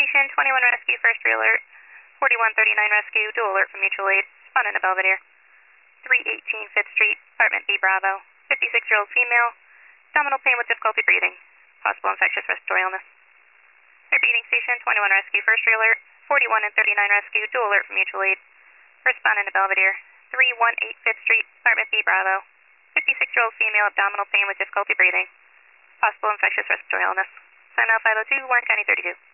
Station 21 Rescue, first alert. 4139 Rescue, dual alert from mutual aid. Responding to Belvedere. 318 5th Street, apartment B Bravo. 56-year-old female. Abdominal pain with difficulty breathing. Possible infectious respiratory illness. Repeating, Station 21 Rescue, first alert. 41 and 39 Rescue, dual alert from mutual aid. Responding to Belvedere. 318 5th Street, apartment B Bravo. 56-year-old female, abdominal pain with difficulty breathing. Possible infectious respiratory illness. Sign out 502, Warren County 32.